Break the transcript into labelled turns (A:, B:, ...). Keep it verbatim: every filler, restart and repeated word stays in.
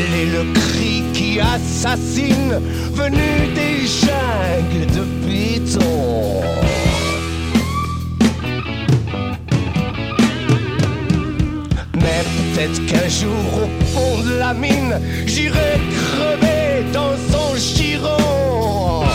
A: et le cri qui assassine, venu des jungles de béton. Mais peut-être qu'un jour au fond de la mine, j'irai crever dans son giron.